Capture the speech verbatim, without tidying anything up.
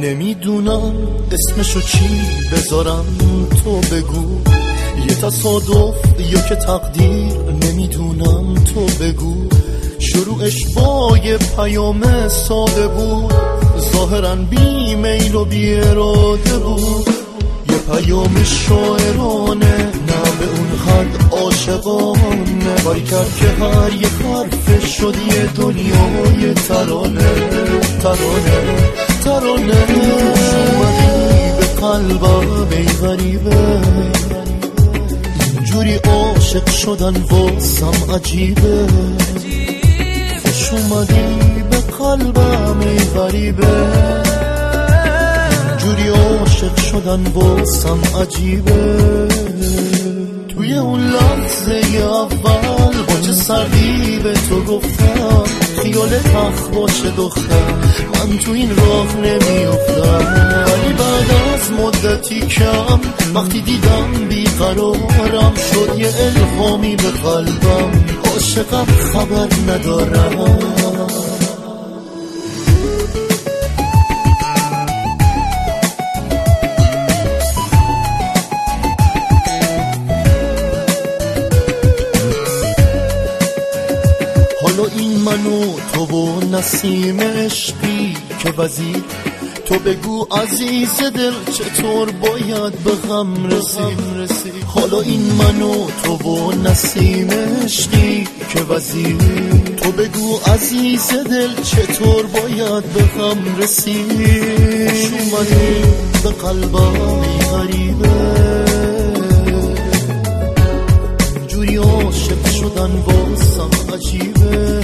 نمیدونم اسمشو چی بذارم، تو بگو. یه تصادف یا که تقدیر، نمیدونم تو بگو. شروعش با یه پیام ساده بود، ظاهراً بی میل و بی اراده بود. یه پیام شاعرانه، نه به اون حد عاشقانه. کاری کرد که هر یه حرفش شد یه دنیای ترانه ترانه ترانه. اومدی به قلبم ای غریبه، اینجوری عاشق شدن واسم عجیبه. خوش اومدی به قلبم ای غریبه، اینجوری عاشق شدن واسم عجیبه. توی اون لحظه اول با چه سردی به تو گفتم، خیالت حق باشه دختر، من تو این راه نمیافتم. ولی بعد از مدتی کم وقتی دیدم بیقرارم شد، یه الهامی به قلبم، عاشقم خبر ندارم. این من و تو و نسیم عشقی که وزیر، تو بگو عزیز دل چطور باید به غم رسید. حالا این من و تو و نسیم عشقی که وزیر، تو بگو عزیز دل چطور باید به غم رسید. خوش اومدی به قلبم ای غریبه، جوری عاشق شدن واسم عجیبه.